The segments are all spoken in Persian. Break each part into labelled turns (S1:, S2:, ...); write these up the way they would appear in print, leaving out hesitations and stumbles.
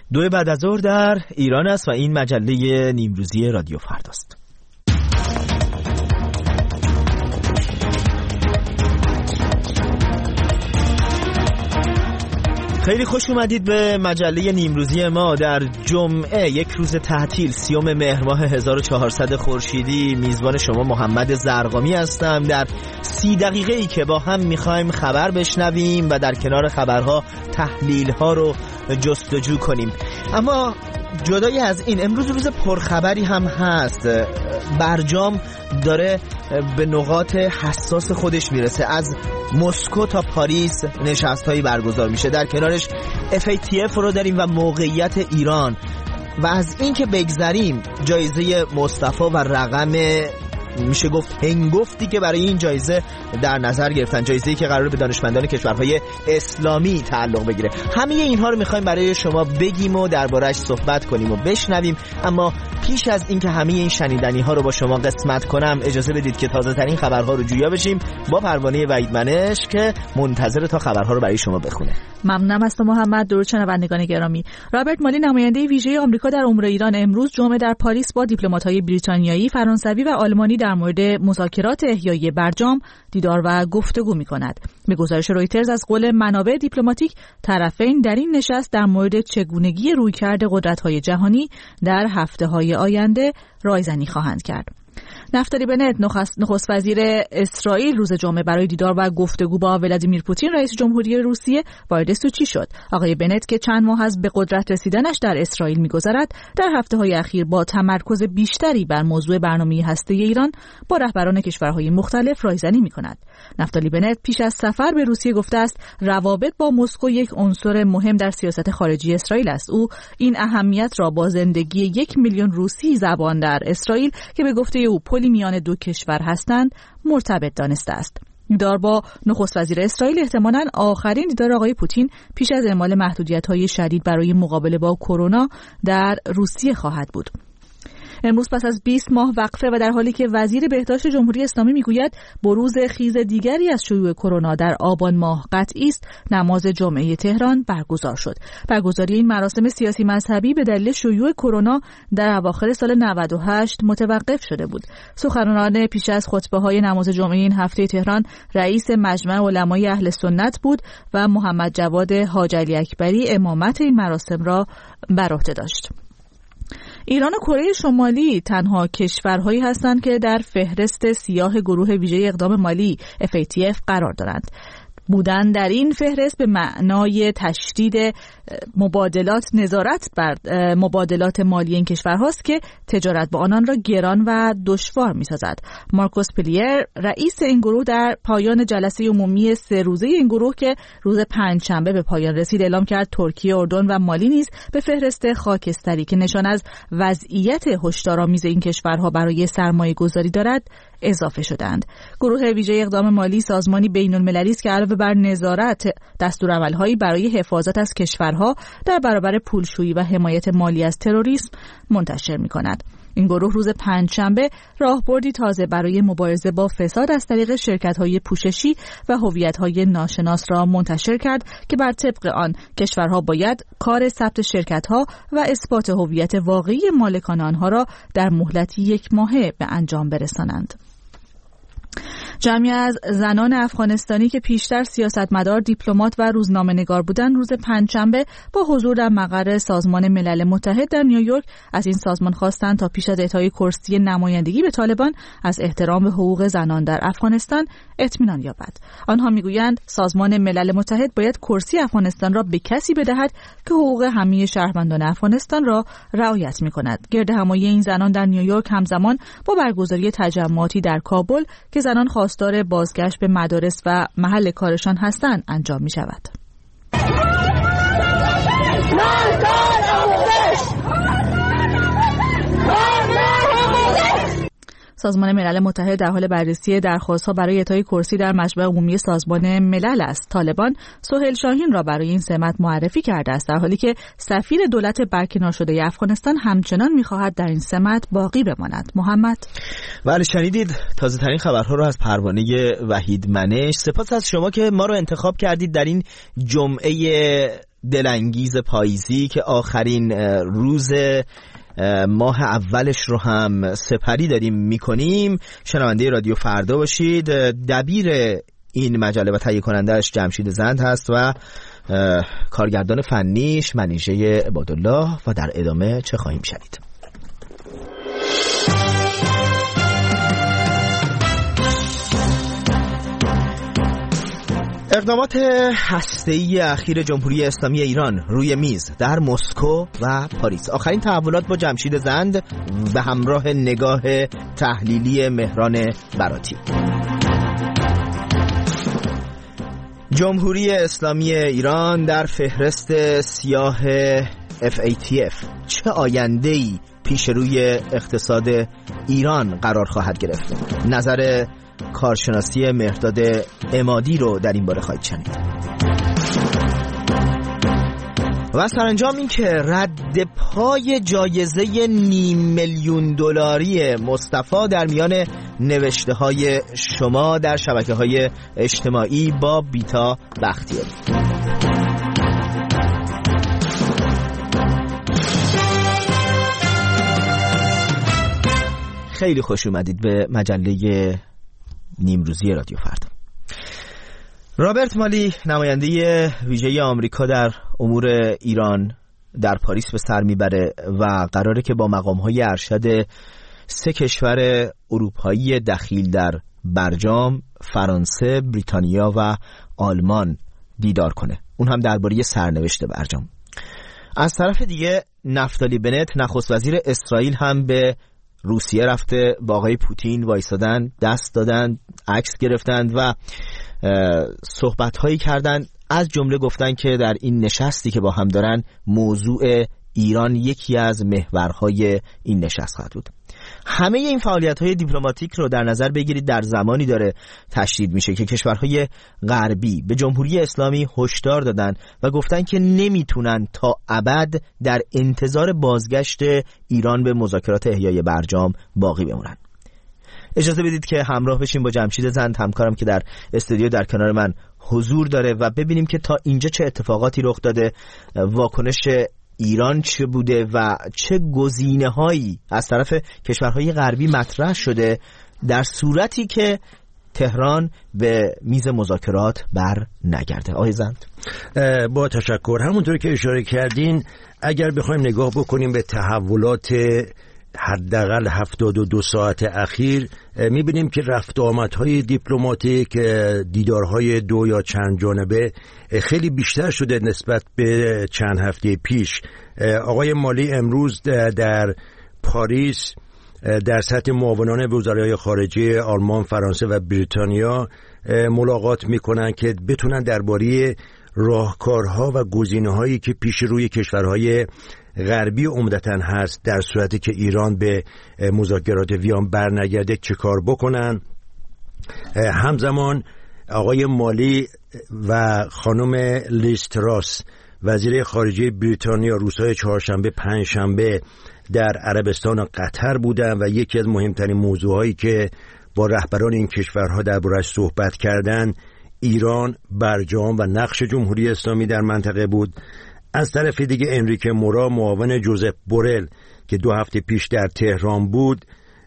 S1: 2 بعد از ظهر در ایران است و این مجله نیمروزی رادیو فرداست. خیلی خوش اومدید به مجله نیمروزی ما. در جمعه، یک روز تعطیل، 30 مهر ماه 1400 خورشیدی، میزبان شما محمد زرقامی هستم. در 30 دقیقه‌ای که با هم میخوایم خبر بشنویم و در کنار خبرها تحلیل‌ها رو جستجو کنیم. اما جدای از این، امروز روز پرخبری هم هست. برجام داره به نقاط حساس خودش میرسه. از مسکو تا پاریس نشست‌هایی برگزار میشه. در کنارش FATF رو داریم و موقعیت ایران. و از این که بگذریم، جایزه مصطفی و رقم میشه گفت هنگفتی که برای این جایزه در نظر گرفتن، جایزه‌ای که قراره به دانشمندان کشورهای اسلامی تعلق بگیره. همه اینها رو میخوایم برای شما بگیم و درباره‌اش صحبت کنیم و بشنویم. اما پیش از اینکه همه این شنیدنی ها رو با شما قسمت کنم، اجازه بدید که تازه ترین خبرها رو جویا بشیم با پروانه وحید منش که منتظر تا خبرها رو برای شما بخونه.
S2: ممنونم از تو محمد. درود شنوندگان گرامی. رابرت مالی، نماینده ویژه آمریکا در امور ایران، امروز جمعه در پاریس با دیپلمات‌های بریتانیایی، فرانسوی و آلمانی در مورد مذاکرات احیایی برجام دیدار و گفتگو می‌کند. به گزارش رویترز از قول منابع دیپلماتیک، طرفین در این نشست در مورد چگونگی رویکرد قدرت‌های جهانی در هفته‌های آینده رایزنی خواهند کرد. نفتالی بنت، نخست وزیر اسرائیل، روز جمعه برای دیدار و گفتگو با ولادیمیر پوتین، رئیس جمهوری روسیه، وارد سوچی شد. آقای بنت که چند ماه از به قدرت رسیدنش در اسرائیل می‌گذرد، در هفته‌های اخیر با تمرکز بیشتری بر موضوع برنامه هسته‌ای ایران با رهبران کشورهای مختلف رایزنی می‌کند. نفتالی بنت پیش از سفر به روسیه گفته است روابط با مسکو یک عنصر مهم در سیاست خارجی اسرائیل است. او این اهمیت را با زندگی 1 میلیون روسی زبان در اسرائیل که به گفته او پلی میان دو کشور هستند مرتبط دانسته است. دیدار با نخست وزیر اسرائیل احتمالاً آخرین دیدار آقای پوتین پیش از اعمال محدودیت‌های شدید برای مقابله با کرونا در روسیه خواهد بود. امروز پس از 20 ماه وقفه و در حالی که وزیر بهداشت جمهوری اسلامی میگوید بروز خیز دیگری از شیوع کرونا در آبان ماه قطعی است، نماز جمعه تهران برگزار شد. برگزاری این مراسم سیاسی مذهبی به دلیل شیوع کرونا در اواخر سال 98 متوقف شده بود. سخنران پیش از خطبه‌های نماز جمعه این هفته تهران رئیس مجمع علمای اهل سنت بود و محمد جواد حاج علی اکبری امامت این مراسم را بر عهده داشت. ایران و کره شمالی تنها کشورهایی هستند که در فهرست سیاه گروه ویژه اقدام مالی FATF قرار دارند. بودن در این فهرست به معنای تشدید نظارت بر مبادلات مالی این کشورهاست که تجارت با آنان را گران و دشوار می‌سازد. مارکوس پلیر، رئیس این گروه، در پایان جلسه عمومی 3 روزه این گروه که روز پنجشنبه به پایان رسید اعلام کرد ترکیه، اردن و مالی نیز به فهرست خاکستری که نشان از وضعیت هشدارآمیز این کشورها برای سرمایه‌گذاری دارد اضافه شدند. گروه ویژه اقدام مالی سازمانی بین‌المللی است که علاوه بر نظارت دستورالعمل‌هایی برای حفاظت از کشورها در برابر پولشویی و حمایت مالی از تروریسم منتشر می‌کند. این گروه روز پنجشنبه راهبردی تازه برای مبارزه با فساد از طریق شرکت‌های پوششی و هویت‌های ناشناس را منتشر کرد که بر طبق آن کشورها باید کار ثبت شرکت‌ها و اثبات هویت واقعی مالکان آنها را در مهلت 1 ماهه به انجام برسانند. جمعی از زنان افغانستانی که پیشتر سیاستمدار، دیپلمات و روزنامه‌نگار بودند، روز پنجشنبه با حضور در مقر سازمان ملل متحد در نیویورک از این سازمان خواستند تا پیش از اعطای کرسی نمایندگی به طالبان از احترام به حقوق زنان در افغانستان اطمینان یابد. آنها میگویند سازمان ملل متحد باید کرسی افغانستان را به کسی بدهد که حقوق همه شهروندان افغانستان را رعایت می‌کند. گردهمایی این زنان در نیویورک همزمان با برگزاری تجمعاتی در کابل که زنان خواستار بازگشت به مدارس و محل کارشان هستند انجام می شود. سازمان ملل متحد در حال بررسی درخواست‌ها برای اعطای کرسی در مجمع عمومی سازمان ملل است. طالبان سهیل شاهین را برای این سمت معرفی کرده است، در حالی که سفیر دولت برکنار شده افغانستان همچنان می‌خواهد در این سمت باقی بماند. محمد،
S1: بله شنیدید تازه ترین خبرها رو از پروانه وحید منش. سپاس از شما که ما رو انتخاب کردید در این جمعه دلانگیز پاییزی که آخرین روز ماه اولش رو هم سپری داریم میکنیم. شنونده رادیو فردا باشید. دبیر این مجله و تهیه کننده‌اش جمشید زند هست و کارگردان فنیش منیژه عبادالله و در ادامه چه خواهیم شنید؟ اقدامات هسته‌ای اخیر جمهوری اسلامی ایران روی میز در مسکو و پاریس. آخرین تحولات با جمشید زند به همراه نگاه تحلیلی مهران براتی. جمهوری اسلامی ایران در فهرست سیاه FATF چه آینده‌ای پیش روی اقتصاد ایران قرار خواهد گرفت؟ نظر کارشناسی مهرداد عمادی رو در این باره خواهید شنید. و سرانجام این که رد پای جایزه $500,000 مصطفی در میان نوشته های شما در شبکه های اجتماعی با بیتا بختیاری. خیلی خوش اومدید به مجله نیمروزی رادیو فردا. رابرت مالی نماینده ویژه آمریکا در امور ایران در پاریس به سر میبره و قراره که با مقام‌های ارشد 3 کشور اروپایی دخیل در برجام، فرانسه، بریتانیا و آلمان دیدار کنه. اون هم درباره سرنوشت برجام. از طرف دیگه نفتالی بنت نخست وزیر اسرائیل هم به روسیه رفته، با آقای پوتین وایسادن، دست دادن، عکس گرفتند و صحبت‌هایی کردن. از جمله گفتن که در این نشستی که با هم دارن موضوع ایران یکی از محورهای این نشست خواهد بود. همه این فعالیت‌های دیپلماتیک رو در نظر بگیرید در زمانی داره تشدید میشه که کشورهای غربی به جمهوری اسلامی هشدار دادن و گفتن که نمیتونن تا ابد در انتظار بازگشت ایران به مذاکرات احیای برجام باقی بمونن. اجازه بدید که همراه بشیم با جمشید زند همکارم که در استودیو در کنار من حضور داره و ببینیم که تا اینجا چه اتفاقاتی رخ داده، واکنش ایران چه بوده و چه گزینه‌هایی از طرف کشورهای غربی مطرح شده در صورتی که تهران به میز مذاکرات بر نگرده. آقای زند.
S3: با تشکر. همونطور که اشاره کردین، اگر بخوایم نگاه بکنیم به تحولات حداقل 72 ساعت اخیر، میبینیم که رفت و آمدهای دیپلماتیک، دیدارهای 2 یا چند جانبه خیلی بیشتر شده نسبت به چند هفته پیش. آقای مالی امروز در پاریس در سطح معاونان وزرای خارجه آلمان، فرانسه و بریتانیا ملاقات میکنن که بتونن درباره راهکارها و گزینه‌هایی که پیش روی کشورهای غربی عمدتاً هست در صورتی که ایران به مذاکرات ویان برنگرده چه کار بکنن. همزمان آقای مالی و خانم لیز تراس وزیر خارجه بریتانیا روزهای چهارشنبه، پنجشنبه در عربستان و قطر بودن و یکی از مهمترین موضوعهایی که با رهبران این کشورها درباره‌اش صحبت کردند ایران، برجام و نقش جمهوری اسلامی در منطقه بود. از طرف دیگه انریکه مورا معاون جوزف بورل که 2 هفته پیش در تهران بود،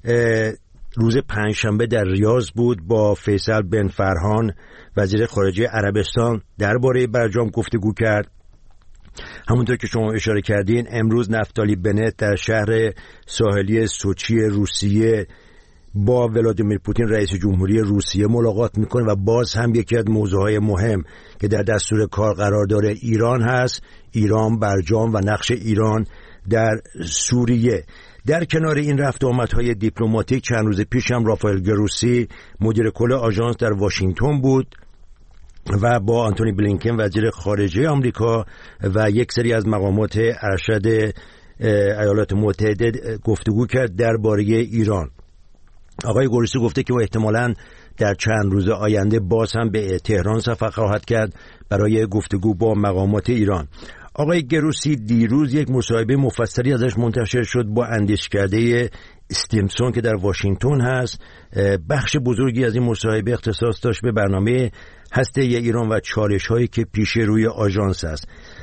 S3: روز پنجشنبه در ریاض بود با فیصل بن فرهان وزیر خارجه عربستان درباره برجام گفتگو کرد. همونطور که شما اشاره کردین، امروز نفتالی بنت در شهر ساحلی سوچی روسیه با ولادیمیر پوتین رئیس جمهوری روسیه ملاقات میکنه و باز هم یکی از موضوعهای مهم که در دستور کار قرار داره ایران هست، ایران، برجام و نقش ایران در سوریه. در کنار این رفت و آمدهای دیپلماتیک، چند روز پیش هم رافائل گروسی مدیر کل آژانس در واشنگتن بود و با آنتونی بلینکن وزیر خارجه آمریکا و یک سری از مقامات ارشد ایالات متحده گفتگو کرد درباره ایران. آقای گروسی گفته که احتمالاً در چند روز آینده باز هم به تهران سفر خواهد کرد برای گفتگو با مقامات ایران. آقای گروسی دیروز یک مصاحبه مفصلی ازش منتشر شد با اندیشکده استیمسون که در واشنگتن هست. بخش بزرگی از این مصاحبه اختصاص داشت به برنامه هسته ایران و چالش‌هایی که پیش روی آژانس است.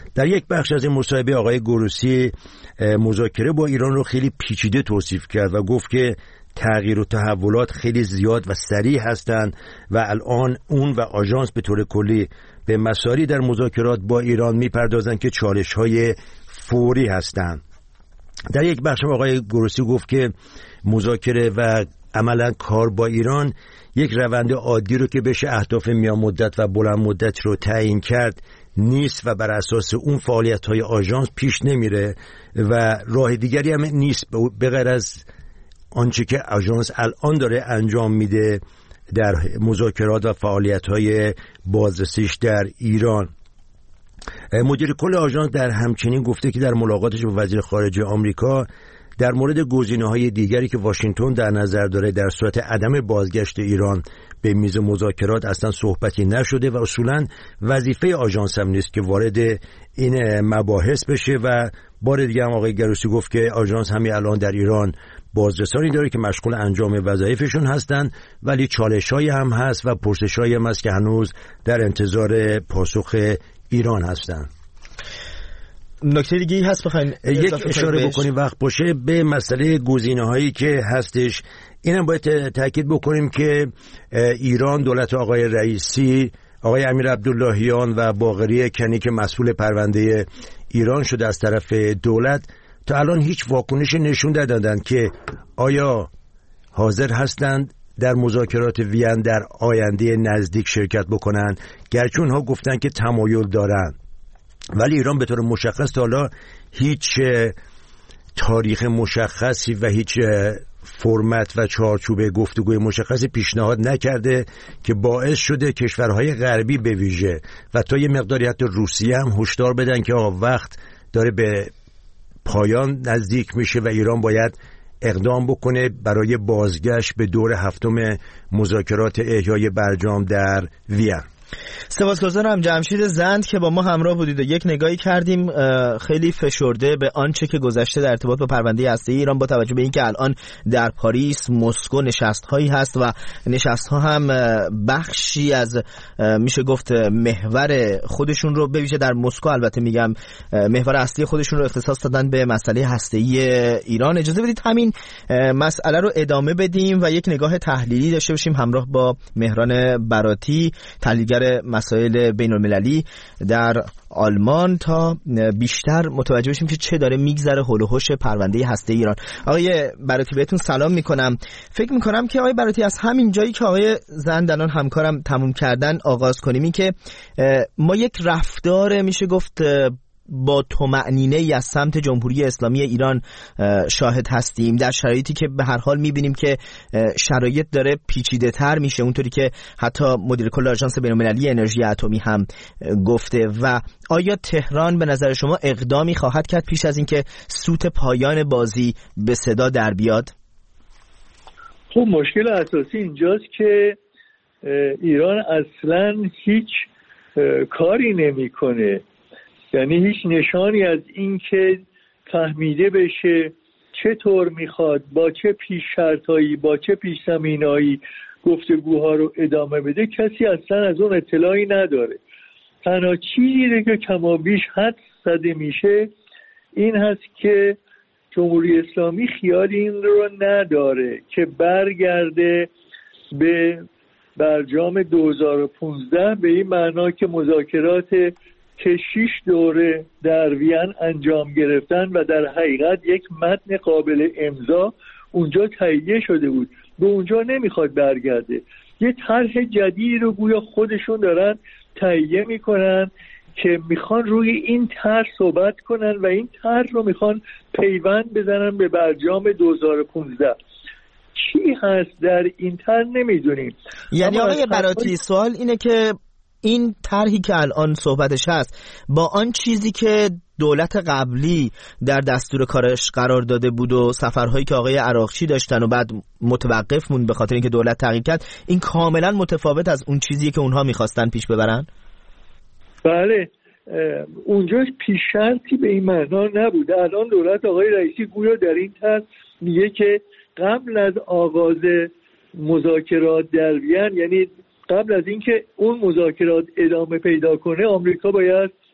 S3: در یک بخش از این مصاحبه آقای گروسی مذاکره با ایران رو خیلی پیچیده توصیف کرد و گفت که تغییر و تحولات خیلی زیاد و سریع هستند و الان اون و آژانس به طور کلی به مسائلی در مذاکرات با ایران میپردازند که چالش‌های فوری هستند. در یک بخش آقای گروسی گفت که مذاکره و عملا کار با ایران یک روند عادی رو که بشه اهداف میان مدت و بلند مدت رو تعیین کرد نیست و بر اساس اون فعالیت‌های آژانس پیش نمیره و راه دیگری هم نیست به غیر از آنچه که آژانس الان داره انجام میده در مذاکرات و فعالیت‌های بازرسیش در ایران. مدیر کل آژانس در همچنین گفته که در ملاقاتش با وزیر خارجه آمریکا در مورد گزینه‌های دیگری که واشنگتن در نظر داره در صورت عدم بازگشت ایران به میز مذاکرات اصلا صحبتی نشده و اصولاً وظیفه آژانس هم نیست که وارد این مباحث بشه و بار دیگه هم آقای گروسی گفت که آژانس همین الان در ایران بازرسانی داره که مشغول انجام وظایفشون هستن ولی چالش‌هایی هم هست و پرسش‌هایی هم هست که هنوز در انتظار پاسخ ایران هستن.
S1: نکته دیگه هست بخواین
S3: یک اشاره بکنیم وقت باشه به مسئله گزینه‌هایی که هستش. اینم باید تاکید بکنیم که ایران دولت آقای رئیسی، آقای امیر عبداللهیان و باقری کنی که مسئول پرونده ایران شده از طرف دولت تا الان هیچ واکنش نشون ندادند که آیا حاضر هستند در مذاکرات وین در آینده نزدیک شرکت بکنن، گرچه اونها گفتن که تمایل دارن ولی ایران به طور مشخص تا حالا هیچ تاریخ مشخصی و هیچ فرمت و چارچوب گفتگوی مشخصی پیشنهاد نکرده که باعث شده کشورهای غربی به ویژه و تا یه مقداری حتی روسیه هم هشدار بدن که آقا وقت داره به پایان نزدیک میشه و ایران باید اقدام بکنه برای بازگشت به دور هفتم مذاکرات احیای برجام در وین.
S1: سپاسگزارم جمشید زند که با ما همراه بودید و یک نگاهی کردیم خیلی فشرده به آنچه که گذشته در ارتباط با پرونده هسته‌ای ایران با توجه به اینکه الان در پاریس مسکو نشست‌هایی هست و نشست‌ها هم بخشی از میشه گفت محور خودشون رو به ویژه در مسکو البته میگم محور اصلی خودشون رو اختصاص دادن به مسئله هسته‌ای ایران. اجازه بدید همین مسئله رو ادامه بدیم و یک نگاه تحلیلی داشته باشیم همراه با مهران براتی تحلیلگر مسائل بین‌المللی در آلمان تا بیشتر متوجه بشیم که چه داره میگذره حول و حوش پرونده هسته ایران. آقای براتی بهتون سلام میکنم. فکر میکنم که آقای براتی از همین جایی که آقای زند الان همکارم تموم کردن آغاز کنیم، این که ما یک رفتار میشه گفت با طمأنینه‌ای از سمت جمهوری اسلامی ایران شاهد هستیم در شرایطی که به هر حال می‌بینیم که شرایط داره پیچیده‌تر میشه، اونطوری که حتی مدیر کل آژانس بین‌المللی انرژی اتمی هم گفته. و آیا تهران به نظر شما اقدامی خواهد کرد پیش از اینکه سوت پایان بازی به صدا در بیاد؟
S4: خب مشکل اساسی اینجاست که ایران اصلاً هیچ کاری نمی‌کنه، یعنی هیچ نشانی از این که فهمیده بشه چطور میخواد با چه پیش شرطایی با چه پیش زمینه‌ای گفتگوها رو ادامه بده کسی اصلا از اون اطلاعی نداره. تنها چیزی که کمابیش حد زده میشه این هست که جمهوری اسلامی خیال این رو نداره که برگرده به برجام 2015 به این معنا که مذاکرات که 6 دوره در وین انجام گرفتن و در حقیقت یک متن قابل امضا اونجا تهیه شده بود، به اونجا نمیخواد برگرده. یه طرح جدید رو گویا خودشون دارن تهیه میکنن که میخوان روی این طرح صحبت کنن و این طرح رو میخوان پیوند بزنن به برجام 2015. چی هست در این طرح نمیدونیم.
S1: یعنی آقای براتی سوال اینه که این طرحی که الان صحبتش هست با آن چیزی که دولت قبلی در دستور کارش قرار داده بود و سفرهایی که آقای عراقچی داشتن و بعد متوقف موند به خاطر اینکه دولت تغییر کرد، این کاملا متفاوت از اون چیزی که اونها میخواستن پیش ببرن؟
S4: بله، اونجا پیش شرطی به این معنا نبود. الان دولت آقای رئیسی گویا در این طرح میگه که قبل از آغاز مذاکرات در وین، یعنی قبل از اینکه اون مذاکرات ادامه پیدا کنه، آمریکا باید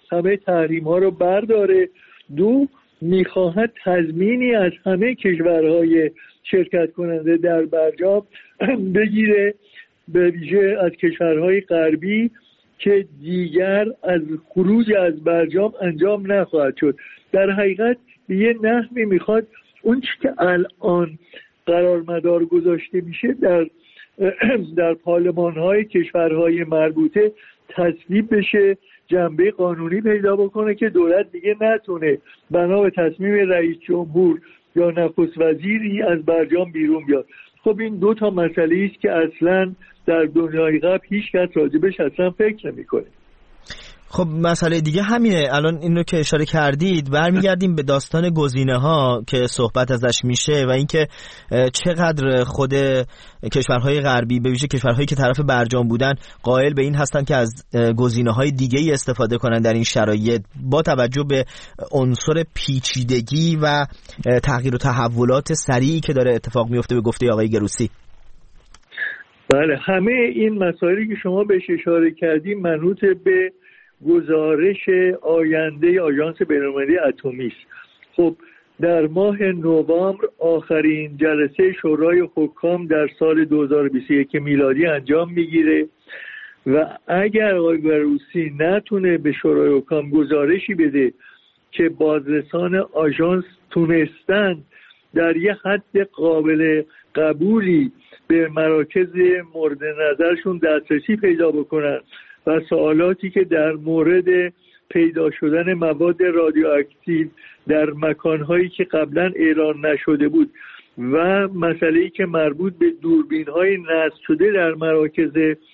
S4: همه تحریم ها رو برداره. دو، میخواهد تضمینی از همه کشورهای شرکت کننده در برجام بگیره، به ویژه از کشورهای غربی، که دیگر از خروج از برجام انجام نخواهد شد. در حقیقت به یه نحوی میخواد اون چی که الان قرارمدار گذاشته میشه در پارلمان‌های کشورهای مربوطه تصویب بشه، جنبه قانونی پیدا بکنه که دولت دیگه نتونه بنا به تصمیم رئیس جمهور یا نخست وزیری از برجام بیرون بیاد. خب این دو تا مسئله است که اصلا در دنیای قبل هیچ کس راجبش اصلا فکر نمی‌کنه.
S1: خب مسئله دیگه همینه. الان این رو که اشاره کردید برمیگردیم به داستان گزینه‌ها که صحبت ازش میشه و اینکه چقدر خود کشورهای غربی به ویژه کشورهایی که طرف برجام بودن قائل به این هستن که از گزینه‌های دیگه‌ای استفاده کنن در این شرایط، با توجه به عنصر پیچیدگی و تغییر و تحولات سریعی که داره اتفاق میفته به گفته آقای گروسی.
S4: بله، همه این مسائلی که شما بهش اشاره کردیم منوط به گزارش آینده آژانس بین‌المللی اتمی است. خب در ماه نوامبر آخرین جلسه شورای حکام در سال 2021 میلادی انجام میگیره و اگر آقای گروسی نتونه به شورای حکام گزارشی بده که بازرسان آژانس تونستن در یه حد قابل قبولی به مراکز مورد نظرشون دسترسی پیدا بکنن و سوالاتی که در مورد پیدا شدن مواد رادیواکتیو در مکانهایی که قبلا اعلان نشده بود و مسئله‌ای که مربوط به دوربین‌های نصب شده در مراکز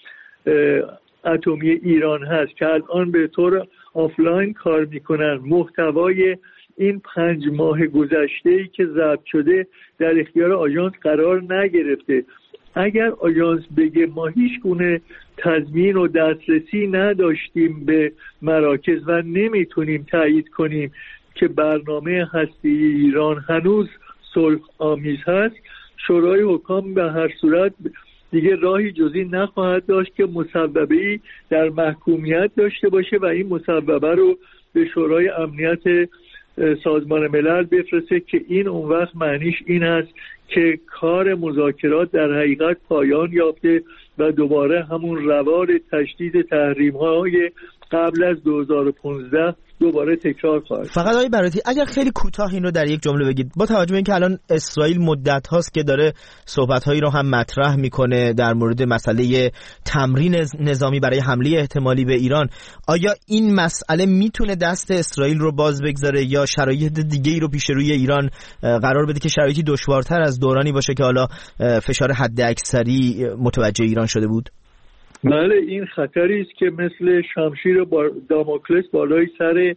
S4: اتمی ایران هست که الان به طور آفلاین کار میکنن، محتوای این 5 ماه گذشته‌ای که ضبط شده در اختیار آژانس قرار نگرفته. اگر آژانس بگه ما هیچ گونه تضمین و دسترسی نداشتیم به مراکز و نمیتونیم تایید کنیم که برنامه هستی ایران هنوز صلح آمیز هست، شورای حکام به هر صورت دیگه راهی جز این نخواهد داشت که مسببه‌ای در محکومیت داشته باشه و این مسببه رو به شورای امنیت سازمان ملل بفرسته که این اون وقت معنیش این است که کار مذاکرات در حقیقت پایان یافته و دوباره همون روال تشدید تحریم‌های قبل از 2015 دوباره تکرار خواهد.
S1: فقط آقای براتی اگر خیلی کوتاه این رو در یک جمله بگید، با توجه به اینکه الان اسرائیل مدت هاست که داره صحبت‌هایی رو هم مطرح میکنه در مورد مسئله تمرین نظامی برای حمله احتمالی به ایران، آیا این مسئله میتونه دست اسرائیل رو باز بگذاره یا شرایط دیگه‌ای رو پیش روی ایران قرار بده که شرایطی دشوارتر از دورانی باشه که حالا فشار حداکثری متوجه ایران شده بود؟
S4: بله، این خطری است که مثل شمشیر داموکلس بالای سر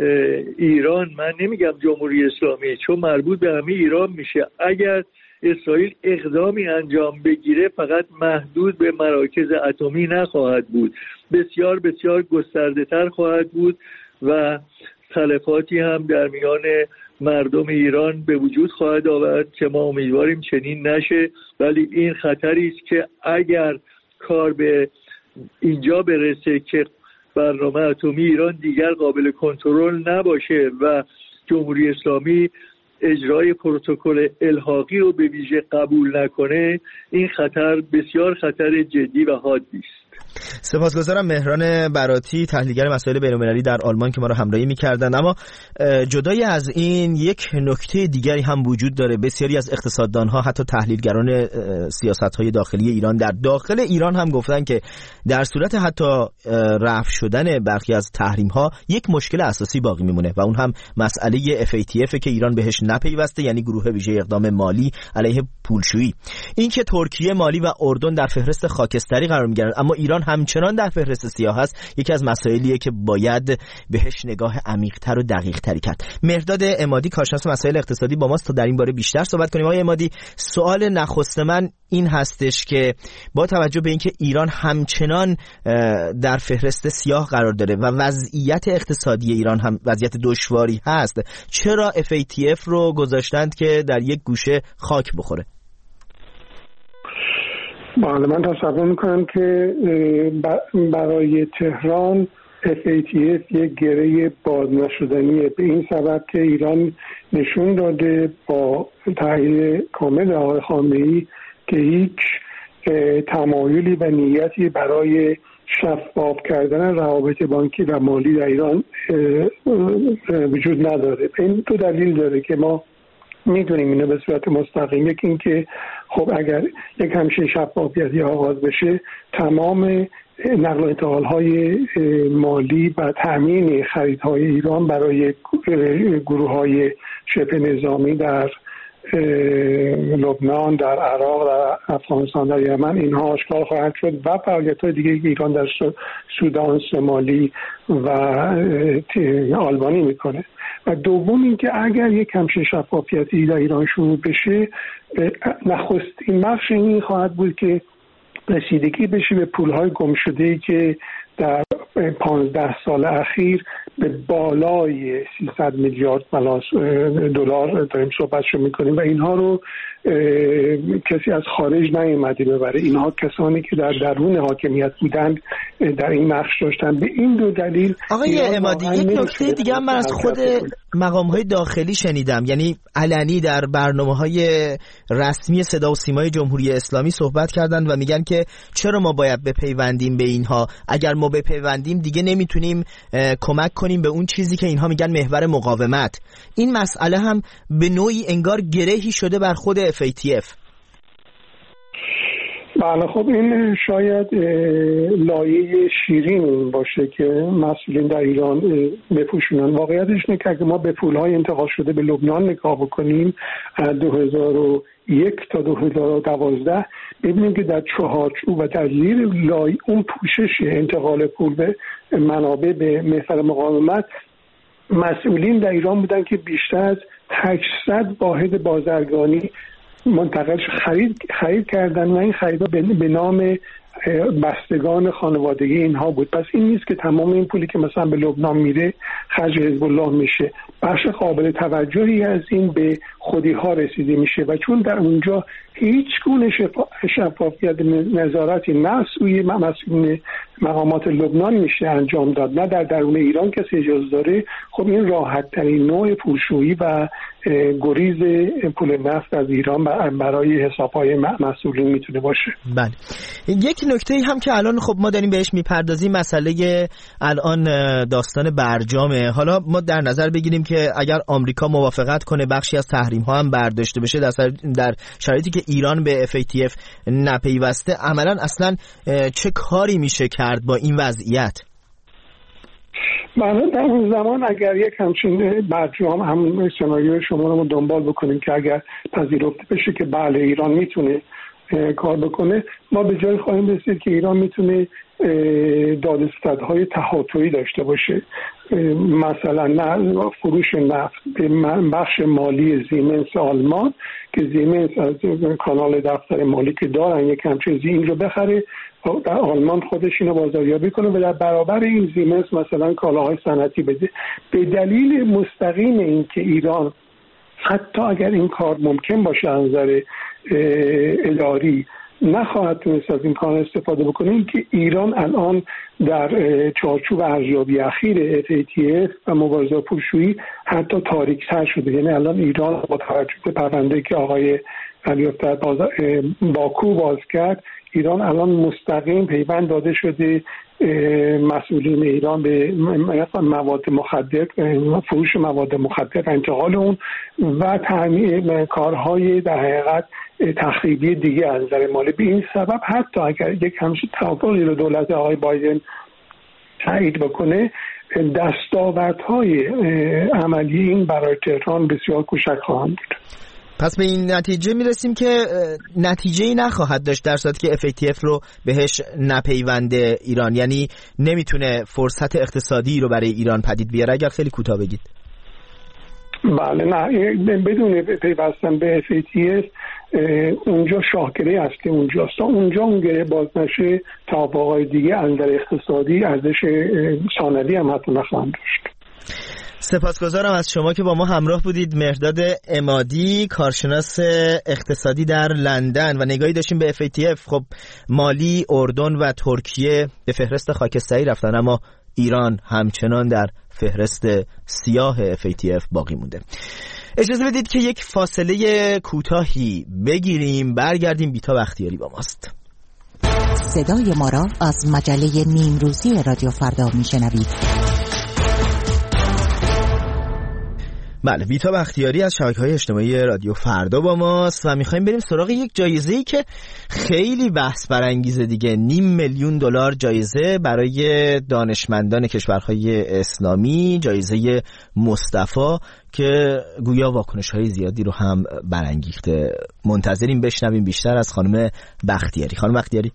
S4: ایران، من نمیگم جمهوری اسلامی چون مربوط به همه ایران میشه، اگر اسرائیل اقدامی انجام بگیره فقط محدود به مراکز اتمی نخواهد بود، بسیار بسیار گسترده تر خواهد بود و تلفاتی هم در میان مردم ایران به وجود خواهد آورد که ما امیدواریم چنین نشه. ولی این خطری است که اگر کار به اینجا برسه که برنامه اتمی ایران دیگر قابل کنترل نباشه و جمهوری اسلامی اجرای پروتکل الحاقی رو به ویژه قبول نکنه، این خطر بسیار خطر جدی و حادی است.
S1: سپاسگزارم مهران براتی، تحلیلگر مسائل بین‌المللی در آلمان که ما رو همراهی می‌کردند. اما جدای از این یک نکته دیگری هم وجود داره. بسیاری از اقتصاددان‌ها حتی تحلیلگران سیاست‌های داخلی ایران در داخل ایران هم گفتن که در صورت حتی رفع شدن برخی از تحریم‌ها یک مشکل اساسی باقی میمونه و اون هم مسئله FATF که ایران بهش نپیوسته، یعنی گروه ویژه اقدام مالی علیه پولشویی. این که ترکیه، مالی و اردن در فهرست خاکستری قرار می‌گیرن اما ایران همچنان در فهرست سیاه است، یکی از مسائلیه که باید بهش نگاه عمیق‌تر و دقیق‌تری کرد. مهرداد عمادی کارشناس مسائل اقتصادی با ماست تا در این باره بیشتر صحبت کنیم. آقای عمادی، سوال نخست من این هستش که با توجه به اینکه ایران همچنان در فهرست سیاه قرار داره و وضعیت اقتصادی ایران هم وضعیت دشواری هست، چرا FATF رو گذاشتند که در یک گوشه خاک بخوره؟
S5: بله، من تصور میکنم که برای تهران FATF یک گره باز نشدنیه، به این سبب که ایران نشون داده با تایید کامل آقای خامنه‌ای که هیچ تمایلی و نیتی برای شفاف کردن روابط بانکی و مالی در ایران وجود نداره. این دو دلیل داره که ما میدونیم اینو به صورت مستقیم. یکی این که خب اگر یک همچین شفافیتی آغاز بشه، تمام نقل و انتقال‌های مالی و تامین خریدهای ایران برای گروه‌های شبه نظامی در لبنان، در عراق، در افغانستان، در یمن، اینها آشکار خواهد شد و فعالیت‌های دیگه که ایران در سودان، سومالی و آلبانی میکنه. و دوم اینکه اگر یک همچین شفافیتی در ایران شروع بشه، نخستین بخش این خواهد بود که رسیدگی بشه به پول‌های گمشده‌ای که در 15 سال اخیر به بالای 300 میلیارد دلار داریم صحبتشو میکنیم و اینها رو کسی از خارج نیامده ببره. اینها کسانی که در درون حاکمیت بودند در این نقش داشتن. به این دو دلیل
S1: آقای عمادی، یک نکته دیگه هم من از خود مقام‌های داخلی شنیدم، یعنی علنی در برنامه‌های رسمی صدا و سیمای جمهوری اسلامی صحبت کردن و میگن که چرا ما باید بپیوندیم به اینها، اگر ما بپیوندیم دیگه نمیتونیم کمک کنیم به اون چیزی که اینها میگن محور مقاومت. این مسئله هم به نوعی انگار گرهی شده بر خود FATF.
S5: بله، خب این شاید لایه شیرین باشه که مسئولین در ایران بپوشونن. واقعیتش اینه که اگه ما به پولهای انتقال شده به لبنان نگاه بکنیم از 2001 تا 2012 ببینیم که در چهارچوب و در زیر لایه اون پوشش انتقال پول به منابع به محور مقاومت مسئولین در ایران بودن که بیشتر از 800 واحد بازرگانی منتقل خرید کردن و این خریدها به نام بستگان خانوادگی اینها بود. پس این نیست که تمام این پولی که مثلا به لبنان میره خرج حزب الله میشه. بخش قابل توجهی از این به خودی ها رسیده میشه و چون در اونجا هیچ گونه شفافیت نظارتی نه سوی مسئولین مقامات لبنان میشه انجام داد نه در درون ایران کسی اجازه داره، خب این راحت ترین نوع پولشویی و گریز پول نفت از ایران برای حساب‌های مسئولین میتونه باشه.
S1: بله، یک نکته هم که الان خب ما داریم بهش میپردازیم مسئله الان داستان برجامه. حالا ما در نظر بگیریم که اگر آمریکا موافقت کنه بخشی از تحریم ها هم برداشته بشه در شرایطی که ایران به FATF نپیوسته، عملا اصلا چه کاری میشه کرد با این وضعیت؟
S5: در اون زمان اگر یک همچین برجام هم سناریوی شما رو دنبال بکنیم که اگر پذیرفته بشه که بله ایران میتونه کار بکنه، ما به جای خواهیم رسید که ایران میتونه دادستدهای تهاتویی داشته باشه. مثلا فروش نفت به بخش مالی زیمنس آلمان که زیمنس از کانال دفتر مالی که دارن یک همچین این رو بخره در آلمان خودش اینو بازاریابی کنه و در برابر این زیمنس مثلا کالاهای صنعتی بده. به دلیل مستقیم این که ایران حتی اگر این کار ممکن باشه از نظر اداری نخواهد تونست از این کار استفاده بکنه، این که ایران الان در چارچوب ارزیابی اخیر FATF و مبارزه پولشویی حتی تاریک‌تر شده. یعنی الان ایران با توجه به پرونده‌ای که آقای علی‌افتاد باکو باز کرد، ایران الان مستقیم پیوند داده شده مسئولین ایران به مواد مخدر، فروش مواد مخدر، انتقال اون و تامین کارهای در حقیقت تخریبی دیگه از نظر مالی. به این سبب حتی اگر یک همچین توافقی رو دولت آقای بایدن تایید بکنه، دستاوردهای عملی این برای تهران بسیار کوچک خواهند بود.
S1: پس به این نتیجه میرسیم که نتیجه‌ای نخواهد داشت در صورتی که FATF رو بهش نپیونده ایران، یعنی نمیتونه فرصت اقتصادی رو برای ایران پدید بیاره. اگر خیلی کوتاه بگید.
S5: بله، نه بدون پیوستن به FATF اونجا شاهکره اصلی اونجاست. اونجا اون گره باز نشه توافق‌های دیگه از نظر اقتصادی ارزش ثانوی هم حتی نخواهند داشت.
S1: سپاسگزارم از شما که با ما همراه بودید. مهرداد عمادی، کارشناس اقتصادی در لندن، و نگاهی داشتیم به FATF. خب مالی، اردن و ترکیه به فهرست خاکستری رفتن، اما ایران همچنان در فهرست سیاه FATF باقی مونده. اجازه بدید که یک فاصله کوتاهی بگیریم، برگردیم. بیتا بختیاری با ماست.
S6: صدای ما را از مجله نیمروزی رادیو فردا میشنوید.
S1: بله، بیتا بختیاری از شبکه‌های اجتماعی رادیو فردا با ماست و می‌خوایم بریم سراغ یک جایزه‌ای که خیلی بحث برانگیزه دیگه. $500,000 جایزه برای دانشمندان کشورهای اسلامی، جایزه مصطفی که گویا واکنش‌های زیادی رو هم برانگیخته. منتظریم بشنویم بیشتر از خانم بختیاری. خانم بختیاری.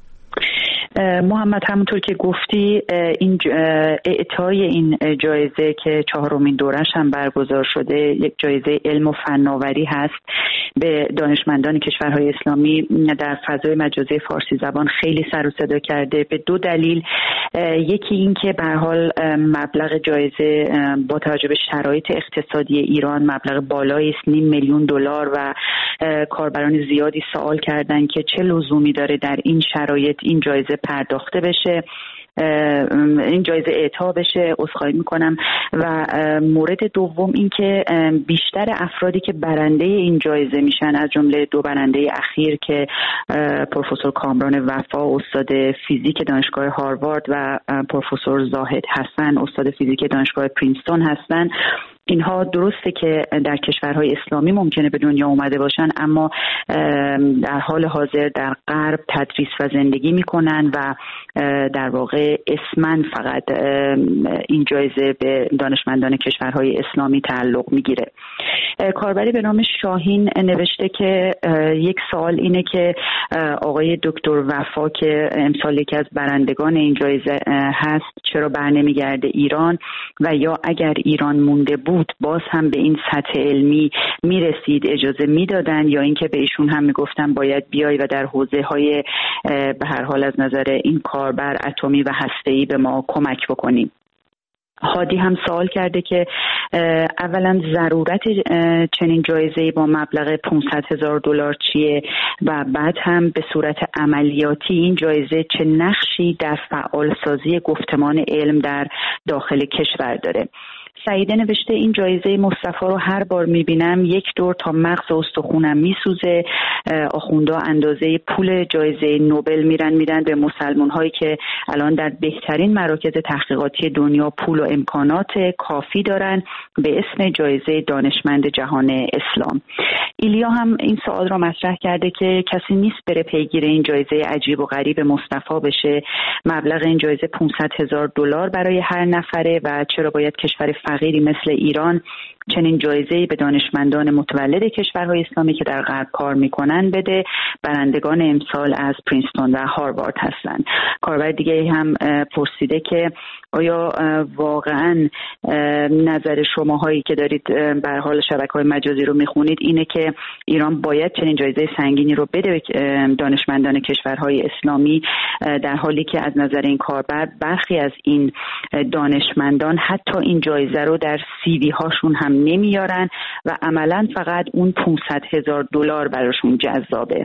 S7: محمد، همونطور که گفتی این اعطای این جایزه که 4مین دورش هم برگزار شده، یک جایزه علم و فناوری هست به دانشمندان کشورهای اسلامی در فضای مجازی فارسی زبان خیلی سر و صدا کرده به دو دلیل. یکی این که به هر حال مبلغ جایزه با توجه به شرایط اقتصادی ایران مبلغ بالایی است، $500,000 و کاربران زیادی سوال کردن که چه لزومی داره در این شرایط این جایزه پرداخته بشه، این جایزه اعطا بشه. عذرخواهی میکنم. و مورد دوم این که بیشتر افرادی که برنده این جایزه میشن، از جمله دو برنده اخیر که پروفسور کامران وفا استاد فیزیک دانشگاه هاروارد و پروفسور زاهد حسن استاد فیزیک دانشگاه پرینستون هستن، اینها درسته که در کشورهای اسلامی ممکنه به دنیا اومده باشن، اما در حال حاضر در غرب تدریس و زندگی میکنن و در واقع اسمن فقط این جایزه به دانشمندان کشورهای اسلامی تعلق میگیره. کاربری به نام شاهین نوشته که یک سوال اینه که آقای دکتر وفا که امسال یکی از برندگان این جایزه هست چرا برنمیگرده ایران، و یا اگر ایران مونده بود باز هم به این سطح علمی میرسید اجازه میدادن، یا اینکه به ایشون هم میگفتن باید بیای و در حوزه های به هر حال از نظر این کاربر اتمی و هسته‌ای به ما کمک بکنیم. هادی هم سوال کرده که اولا ضرورت چنین جایزه‌ای با مبلغ $500,000 چیه و بعد هم به صورت عملیاتی این جایزه چه نقشی در فعالسازی گفتمان علم در داخل کشور داره. سعیده نوشته این جایزه مصطفی رو هر بار میبینم یک دور تا مغز استخونم میسوزه. آخوندا اندازه پول جایزه نوبل میدن به مسلمان هایی که الان در بهترین مراکز تحقیقاتی دنیا پول و امکانات کافی دارن به اسم جایزه دانشمند جهان اسلام. ایلیا هم این سوال را مطرح کرده که کسی نیست بره پیگیر این جایزه عجیب و غریب مصطفی بشه. مبلغ این جایزه $500,000 برای هر نفره و چرا باید کشور فقیری مثل ایران چنین جایزه‌ای به دانشمندان متولد کشورهای اسلامی که در غرب کار میکنن بده؟ برندگان امسال از پرینستون و هاروارد هستند. کاربر دیگه هم پرسیده که آیا واقعا نظر شماهایی که دارید به حال شبکه‌های مجازی رو میخونید اینه که ایران باید چنین جایزه سنگینی رو بده به دانشمندان کشورهای اسلامی، در حالی که از نظر این کاربر برخی از این دانشمندان حتی این جایزه رو در CV هاشون هم نمیارن و عملا فقط اون $500,000 براشون جذابه.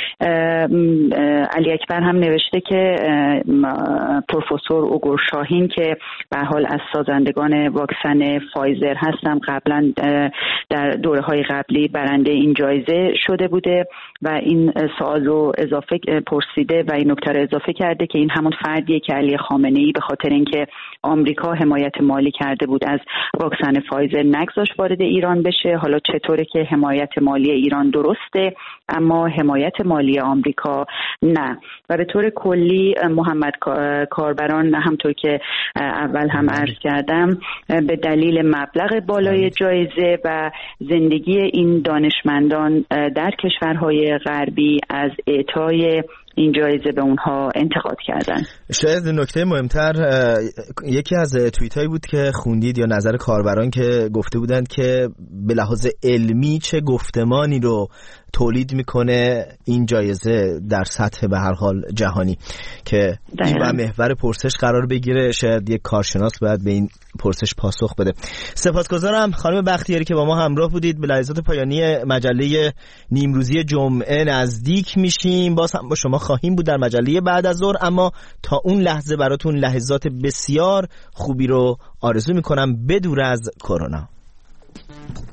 S7: علی اکبر هم نوشته که پروفسور اوگور شاهین که به حال از سازندگان واکسن فایزر هستم قبلا در دوره‌های قبلی برنده این جایزه شده بوده و این سوال رو اضافه پرسیده و این نکته رو اضافه کرده که این همون فردیه که علی خامنه‌ای به خاطر اینکه آمریکا حمایت مالی کرده بود از واکسن فایزر نگذاشت وارد ایران بشه. حالا چطوره که حمایت مالی ایران درسته اما حمایت مالی آمریکا نه. و به طور کلی محمد کاربران همطور که اول هم عرض کردم به دلیل مبلغ بالای جایزه و زندگی این دانشمندان در کشورهای غربی از اعطای این جایزه به اونها انتقاد کردن.
S1: شاید نکته مهمتر یکی از توییتایی بود که خوندید یا نظر کاربران که گفته بودند که به لحاظ علمی چه گفتمانی رو تولید میکنه این جایزه در سطح به هر حال جهانی که این با محور پرسش قرار بگیره. شاید یک کارشناس باید به این پرسش پاسخ بده. سپاسگزارم خانم بختیاری که با ما همراه بودید. به لحظات پایانی مجله نیمروزی جمعه نزدیک میشیم، باز هم با شما خواهیم بود در مجله بعد از ظهر، اما تا اون لحظه براتون لحظات بسیار خوبی رو آرزو میکنم بدور از کرونا.